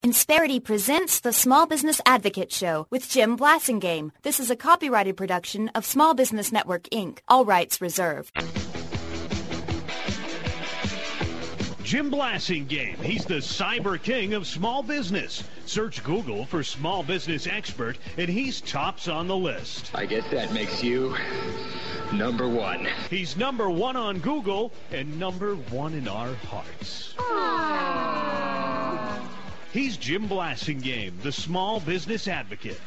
Insperity presents the Small Business Advocate Show with Jim Blasingame. This is a copyrighted production of Small Business Network, Inc. All rights reserved. Jim Blasingame. He's the cyber king of small business. Search Google for small business expert, and he's tops on the list. I guess that makes you number one. He's number one on Google and number one in our hearts. Aww. He's Jim Blasingame, the small business advocate.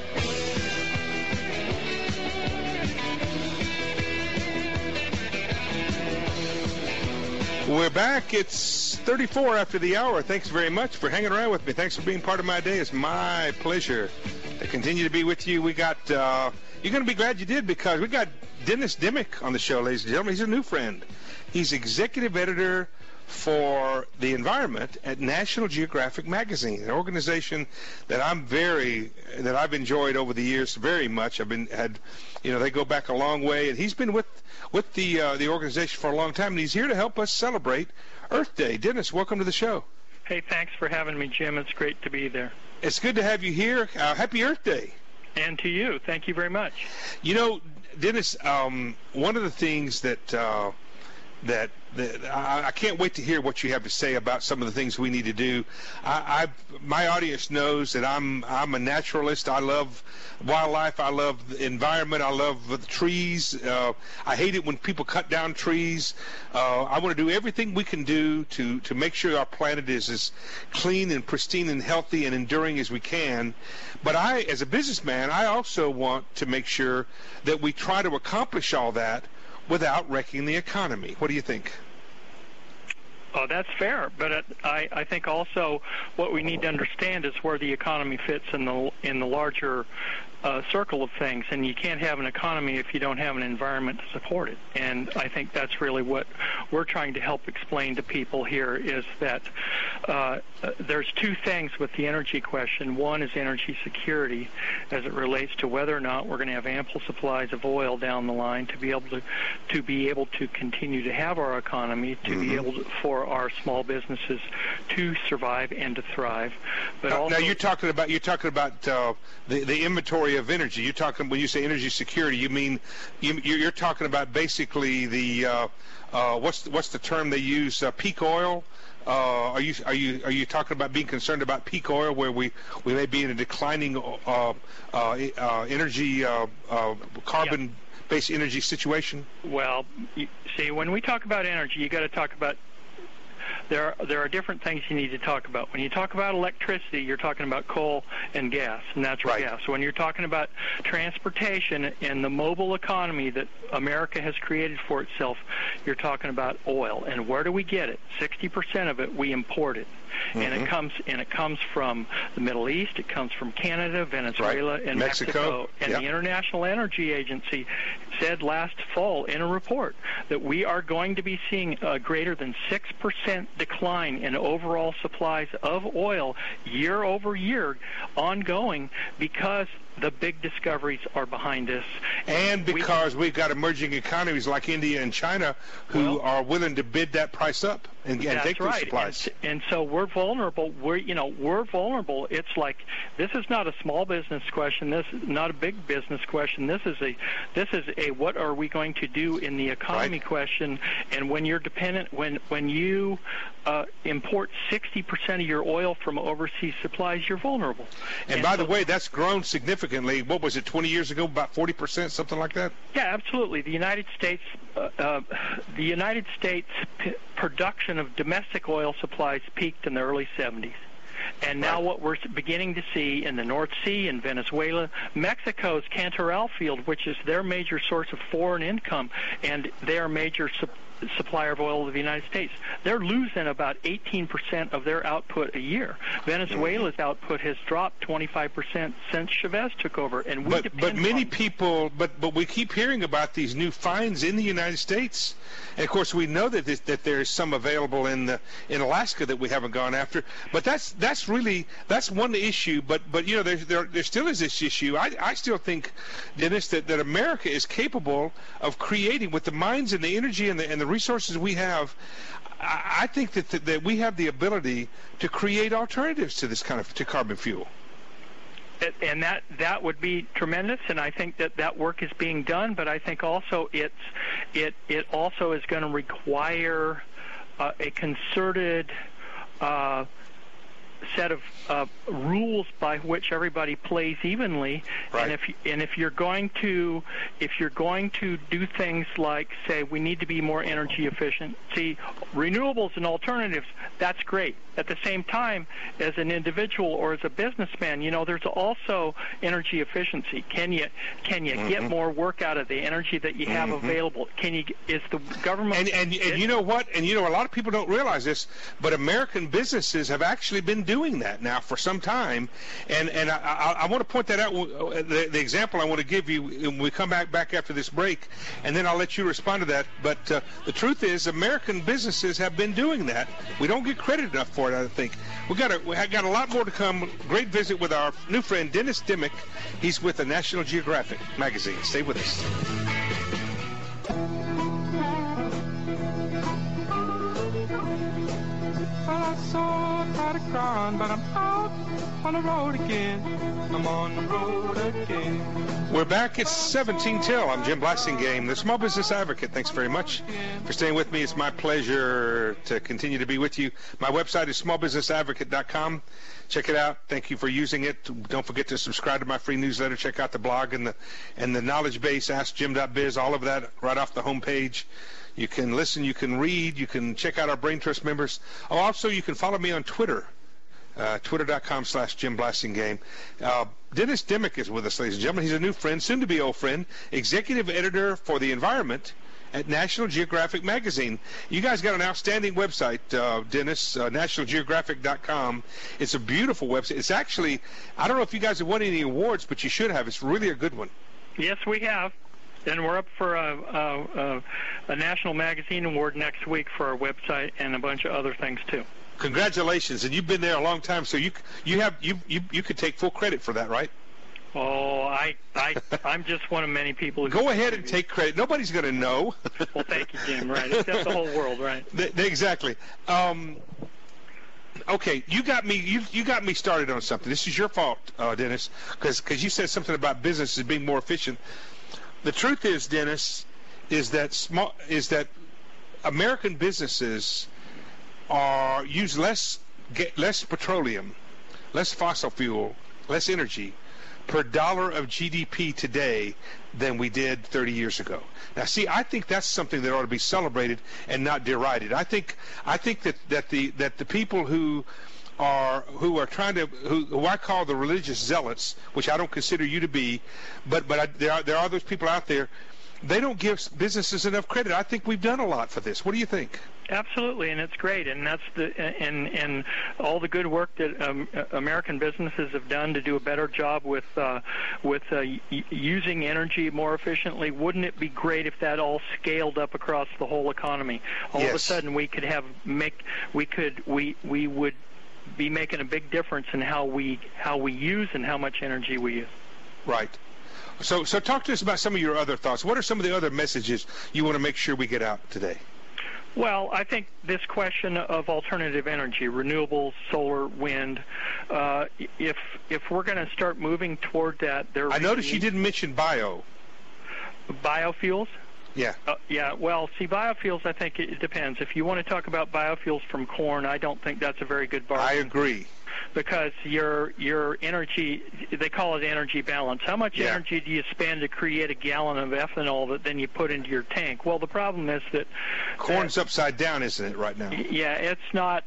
We're back. It's 34 after the hour. Thanks very much for hanging around with me. Thanks for being part of my day. It's my pleasure to continue to be with you. We got, you're going to be glad you did, because we got Dennis Dimmock on the show, ladies and gentlemen. He's a new friend. He's executive editor for the environment at National Geographic Magazine, an organization that I've enjoyed over the years very much. They go back a long way, and he's been with the organization for a long time, and he's here to help us celebrate Earth Day. Dennis, welcome to the show. Hey, thanks for having me, Jim. It's great to be there. It's good to have you here. Happy Earth Day. And to you. Thank you very much. You know, Dennis, one of the things that I can't wait to hear what you have to say about some of the things we need to do. My audience knows that I'm a naturalist. I love wildlife. I love the environment. I love the trees. I hate it when people cut down trees. I want to do everything we can do to make sure our planet is as clean and pristine and healthy and enduring as we can. But as a businessman, I also want to make sure that we try to accomplish all that without wrecking the economy. What do you think? Oh, that's fair, but I think also what we need to understand is where the economy fits in the larger circle of things, and you can't have an economy if you don't have an environment to support it. And I think that's really what we're trying to help explain to people here, is that there's two things with the energy question. One is energy security, as it relates to whether or not we're going to have ample supplies of oil down the line to be able to continue to have our economy, to be able to, for our small businesses to survive and to thrive. But also, now you're talking about the inventory of energy. You're talking, when you say energy security, you mean you're talking about basically the what's the term they use, peak oil? Are you talking about being concerned about peak oil, where we may be in a declining energy carbon-based energy situation? Well, see, when we talk about energy, you got to talk about. There are different things you need to talk about. When you talk about electricity, you're talking about coal and gas, natural gas. When you're talking about transportation and the mobile economy that America has created for itself, you're talking about oil. And where do we get it? 60% of it we import it. And it comes from the Middle East. It comes from Canada, Venezuela, and Mexico. And the International Energy Agency said last fall in a report that we are going to be seeing a greater than 6% decline in overall supplies of oil year over year, ongoing, because the big discoveries are behind us. And because we've got emerging economies like India and China who are willing to bid that price up and take those supplies. And so we're vulnerable. We're vulnerable. It's like, this is not a small business question. This is not a big business question. This is a what are we going to do in the economy question. And when you're dependent, when you import 60% of your oil from overseas supplies, you're vulnerable. And by the way, that's grown significantly. What was it, 20 years ago? About 40%, something like that? Yeah, absolutely. The United States production of domestic oil supplies peaked in the early 70s. And now what we're beginning to see in the North Sea, in Venezuela, Mexico's Cantoral field, which is their major source of foreign income and their major supplier of oil to the United States, they're losing about 18% of their output a year. Venezuela's output has dropped 25% since Chavez took over, and we but we keep hearing about these new finds in the United States, and of course we know that there's some available in Alaska that we haven't gone after. But that's one issue. But there still is this issue. I still think, Dennis, that America is capable of creating, with the mines and the energy and the resources we have. I think that we have the ability to create alternatives to this to carbon fuel. And that would be tremendous, and I think that work is being done. But I think also it also is going to require a concerted set of rules by which everybody plays evenly. Right. And if you're going to do things like say we need to be more energy efficient, see renewables and alternatives, that's great. At the same time, as an individual or as a businessman, there's also energy efficiency. Can you get more work out of the energy that you have available? Is the government and you know what? And a lot of people don't realize this, but American businesses have actually been doing that now for some time, and I want to point that out. The example I want to give you when we come back after this break, and then I'll let you respond to that. But the truth is, American businesses have been doing that. We don't get credit enough for it, I think. We got a lot more to come. Great visit with our new friend Dennis Dimmock. He's with the National Geographic magazine. Stay with us. I saw a crown, but I'm out on the road again. I'm on the road again. We're back. It's 17 till. I'm Jim Blasingame, the Small Business Advocate. Thanks very much for staying with me. It's my pleasure to continue to be with you. My website is smallbusinessadvocate.com. Check it out. Thank you for using it. Don't forget to subscribe to my free newsletter. Check out the blog and the knowledge base, AskJim.biz, all of that right off the homepage. You can listen, you can read, you can check out our Brain Trust members. Oh, also, you can follow me on Twitter, twitter.com/Jim Blasingame. Dennis Dimmock is with us, ladies and gentlemen. He's a new friend, soon to be old friend, executive editor for the environment at National Geographic magazine. You guys got an outstanding website, Dennis, nationalgeographic.com. It's a beautiful website. It's actually, I don't know if you guys have won any awards, but you should have. It's really a good one. Yes, we have. And we're up for a National Magazine Award next week for our website and a bunch of other things too. Congratulations! And you've been there a long time, so you could take full credit for that, right? Oh, I'm just one of many people. Go ahead and take credit. Nobody's going to know. Well, thank you, Jim. Right, except the whole world, right? Exactly. Okay, you got me started on something. This is your fault, Dennis, because you said something about businesses being more efficient. The truth is, Dennis, is that American businesses use less petroleum, less fossil fuel, less energy per dollar of GDP today than we did 30 years ago. Now, see, I think that's something that ought to be celebrated and not derided. I think that the people who I call the religious zealots, which I don't consider you to be, but there are those people out there. They don't give businesses enough credit. I think we've done a lot for this. What do you think? Absolutely, and it's great, and that's and all the good work that American businesses have done to do a better job with using energy more efficiently. Wouldn't it be great if that all scaled up across the whole economy? All of a sudden, we would be making a big difference in how we use and how much energy we use. Right. So talk to us about some of your other thoughts. What are some of the other messages you want to make sure we get out today? Well, I think this question of alternative energy, renewables, solar, wind, if we're going to start moving toward that, I noticed you didn't mention biofuels. Yeah. Yeah. Well, see, biofuels, I think it depends. If you want to talk about biofuels from corn, I don't think that's a very good bargain. I agree. Because your energy, they call it energy balance. How much energy do you spend to create a gallon of ethanol that then you put into your tank? Well, the problem is that corn's upside down, isn't it, right now? Yeah, it's not.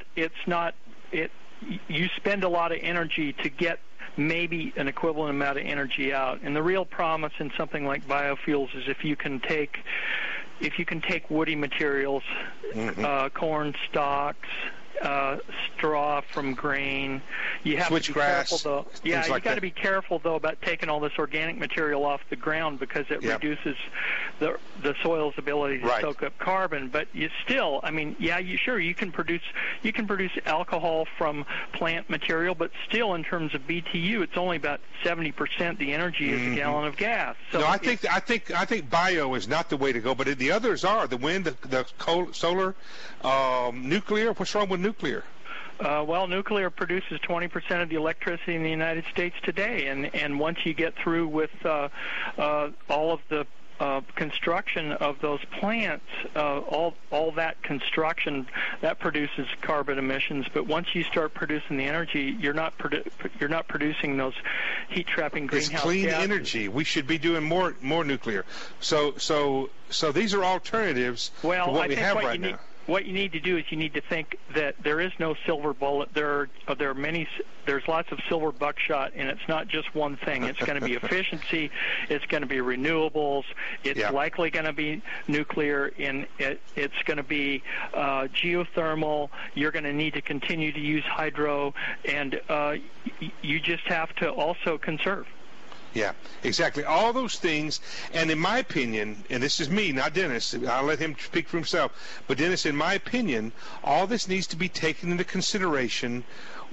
You spend a lot of energy to get maybe an equivalent amount of energy out. And the real promise in something like biofuels is if you can take woody materials, corn stalks, straw from grain. You have to be careful, though. Yeah, you got to be careful though about taking all this organic material off the ground because it reduces the soil's ability to soak up carbon. But you still, I mean, you can produce alcohol from plant material, but still in terms of BTU, it's only about 70% the energy is a gallon of gas. So no, I think bio is not the way to go, but the others are the wind, the coal, solar, nuclear. What's wrong with nuclear? Well, nuclear produces 20% of the electricity in the United States today, and once you get through with all of the construction of those plants, all that construction that produces carbon emissions. But once you start producing the energy, you're not producing those heat trapping greenhouse gases. It's clean energy. We should be doing more nuclear. So these are alternatives to what we have right now. What you need to do is you need to think that there is no silver bullet. There's lots of silver buckshot, and it's not just one thing. It's going to be efficiency. It's going to be renewables. It's likely going to be nuclear, and it's going to be geothermal. You're going to need to continue to use hydro, and you just have to also conserve. Yeah, exactly. All those things, and in my opinion, and this is me, not Dennis, I'll let him speak for himself, but Dennis, in my opinion, all this needs to be taken into consideration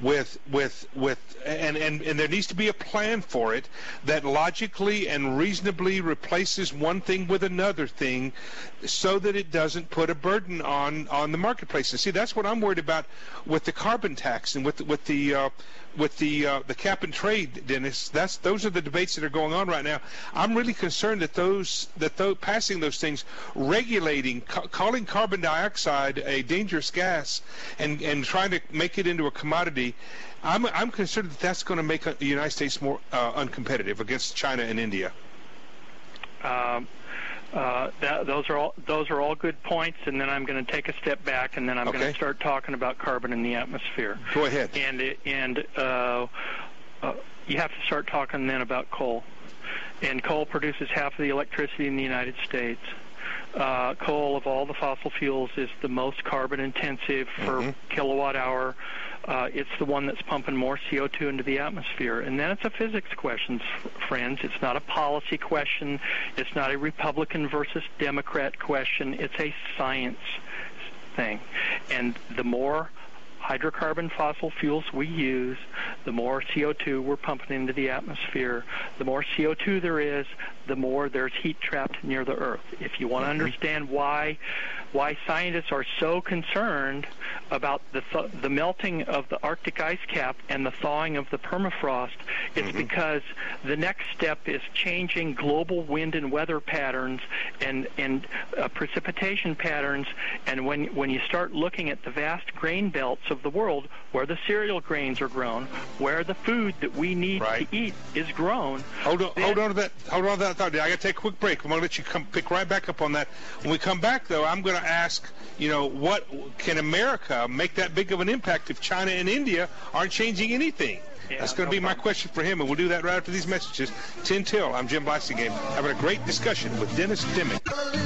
and there needs to be a plan for it that logically and reasonably replaces one thing with another thing so that it doesn't put a burden on the marketplace. And see, that's what I'm worried about with the carbon tax and with the cap and trade, Dennis. Those are the debates that are going on right now. I'm really concerned that passing those things, regulating, calling carbon dioxide a dangerous gas, and trying to make it into a commodity. I'm concerned that that's going to make the United States more uncompetitive against China and India. Those are all good points, and then I'm going to take a step back, and then I'm going to start talking about carbon in the atmosphere. Go ahead. And you have to start talking then about coal. And coal produces half of the electricity in the United States. Coal, of all the fossil fuels, is the most carbon intensive per kilowatt hour. It's the one that's pumping more CO2 into the atmosphere. And then it's a physics question, friends. It's not a policy question. It's not a Republican versus Democrat question. It's a science thing. And the more hydrocarbon fossil fuels we use, the more CO2 we're pumping into the atmosphere. The more CO2 there is, the more there's heat trapped near the Earth. If you want to understand why scientists are so concerned about the melting of the Arctic ice cap and the thawing of the permafrost, it's because the next step is changing global wind and weather patterns and precipitation patterns. And when you start looking at the vast grain belts of the world, where the cereal grains are grown, where the food that we need to eat is grown. Hold on to that thought. I got to take a quick break. I'm going to let you pick right back up on that. When we come back, though, I'm going to ask, what can America make that big of an impact if China and India aren't changing anything? That's going to be my question for him, and we'll do that right after these messages. 10 till. I'm Jim Blasingame, having a great discussion with Dennis Dimick.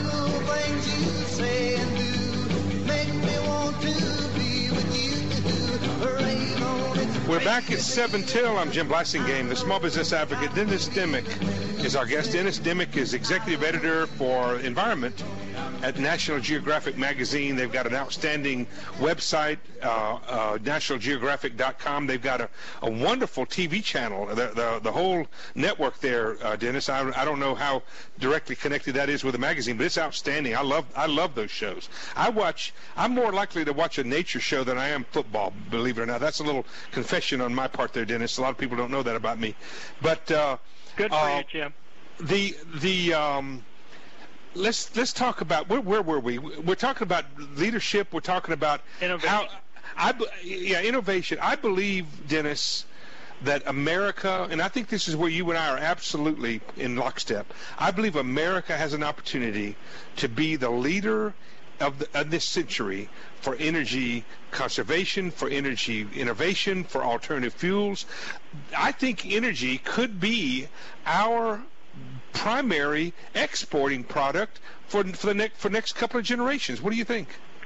We're back at 7 till. I'm Jim Blasingame, the small business advocate. Dennis Dimick is our guest. Dennis Dimick is executive editor for Environment at National Geographic Magazine. They've got an outstanding website, nationalgeographic.com. They've got a wonderful TV channel, the whole network there, Dennis. I don't know how directly connected that is with the magazine, but it's outstanding. I love those shows. I'm more likely to watch a nature show than I am football, believe it or not. That's a little confession on my part there, Dennis. A lot of people don't know that about me. But good for you, Jim. Let's talk about where were we? We're talking about leadership. We're talking about innovation. Innovation. I believe, Dennis, that America, and I think this is where you and I are absolutely in lockstep. I believe America has an opportunity to be the leader of this century for energy conservation, for energy innovation, for alternative fuels. I think energy could be our primary exporting product for next couple of generations. What do you think?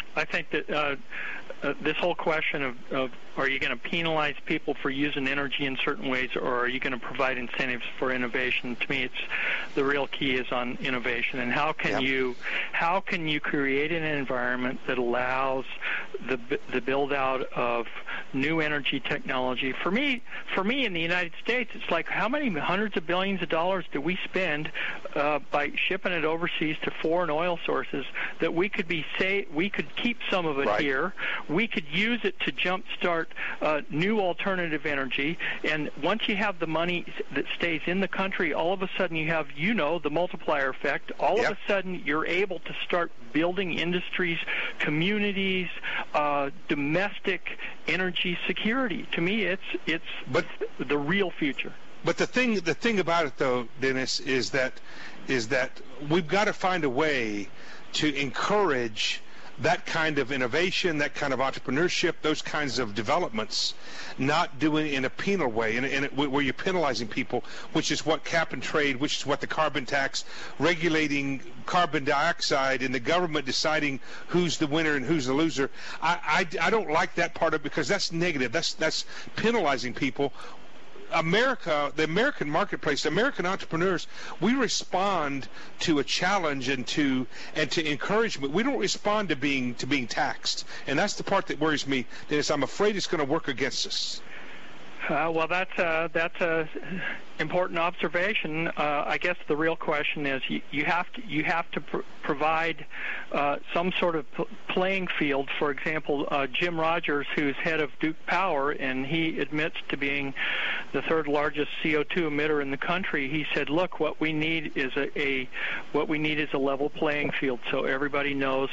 I think that this whole question of are you going to penalize people for using energy in certain ways, or are you going to provide incentives for innovation? To me, it's the real key is on innovation, and how can you create an environment that allows the build out of new energy technology? For me in the United States, it's like how many hundreds of billions of dollars do we spend by shipping it overseas to foreign oil sources that we could keep some of it here. We could use it to jumpstart new alternative energy, and once you have the money that stays in the country, all of a sudden you have, the multiplier effect. All of a sudden you're able to start building industries, communities, domestic energy security. To me, it's the real future. But the thing about it, though, Dennis, is that we've got to find a way to encourage that kind of innovation, that kind of entrepreneurship, those kinds of developments, not doing it in a penal way, where you're penalizing people, which is what cap and trade, which is what the carbon tax, regulating carbon dioxide, and the government deciding who's the winner and who's the loser. I don't like that part of it because that's negative. That's penalizing people. America, the American marketplace, the American entrepreneurs, we respond to a challenge and to encouragement. We don't respond to being taxed, and that's the part that worries me. Dennis, I'm afraid it's going to work against us. Well, that's a important observation. I guess the real question is you have to provide some sort of playing field. For example, Jim Rogers, who's head of Duke Power, and he admits to being the third largest CO2 emitter in the country. He said, "Look, what we need is a level playing field, so everybody knows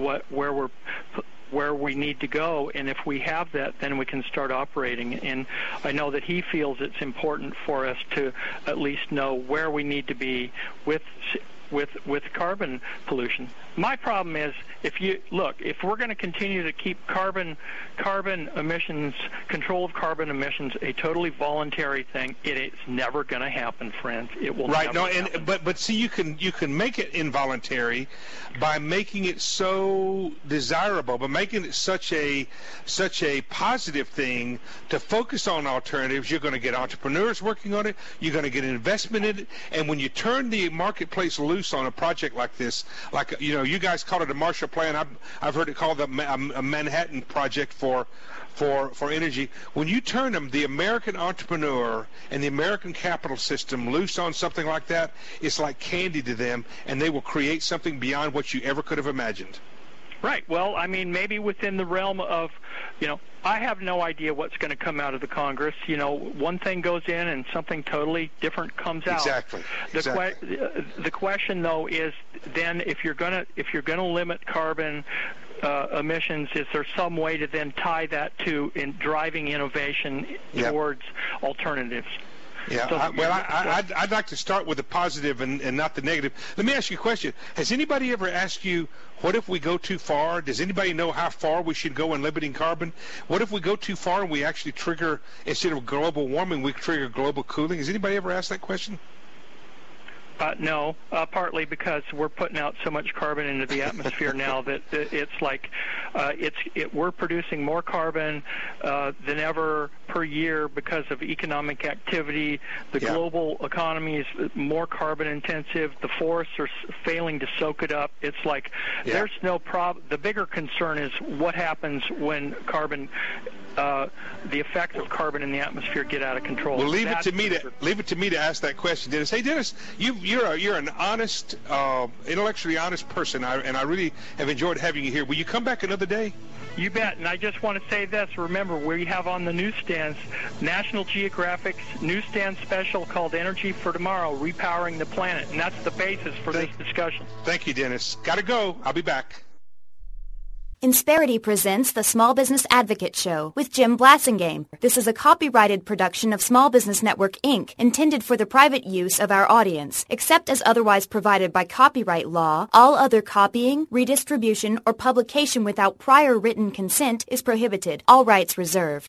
where we need to go, and if we have that, then we can start operating." And I know that he feels it's important for us to at least know where we need to be with carbon pollution. My problem is, if we're going to continue to keep carbon emissions, control of carbon emissions, a totally voluntary thing, it's never going to happen, friends. It will never happen. But see, you can make it involuntary by making it so desirable, by making it such a positive thing to focus on alternatives. You're going to get entrepreneurs working on it. You're going to get investment in it, and when you turn the marketplace loose on a project like this, you guys call it a Marshall Plan. I've heard it called a Manhattan Project for energy. When you turn the American entrepreneur and the American capital system loose on something like that, it's like candy to them, and they will create something beyond what you ever could have imagined. Right. Well, I mean, maybe within the realm of, I have no idea what's going to come out of the Congress. One thing goes in and something totally different comes out. Exactly. The question, though, is then if you're going to limit carbon emissions, is there some way to then tie that to driving innovation towards alternatives? Yeah, I'd like to start with the positive and not the negative. Let me ask you a question. Has anybody ever asked you, what if we go too far? Does anybody know how far we should go in limiting carbon? What if we go too far and we actually trigger, instead of global warming, we trigger global cooling? Has anybody ever asked that question? No, partly because we're putting out so much carbon into the atmosphere now that it's like we're producing more carbon than ever per year because of economic activity. The global economy is more carbon intensive. The forests are failing to soak it up. It's like there's no problem. The bigger concern is what happens when the effects of carbon in the atmosphere get out of control. Well, leave it to me to ask that question, Dennis. Hey, Dennis, you're an honest, intellectually honest person, and I really have enjoyed having you here. Will you come back another day? You bet. And I just want to say this. Remember, we have on the newsstands National Geographic's newsstand special called Energy for Tomorrow, Repowering the Planet. And that's the basis for this discussion. Thank you, Dennis. Got to go. I'll be back. Insperity presents the Small Business Advocate Show with Jim Blasingame. This is a copyrighted production of Small Business Network, Inc., intended for the private use of our audience. Except as otherwise provided by copyright law, all other copying, redistribution, or publication without prior written consent is prohibited. All rights reserved.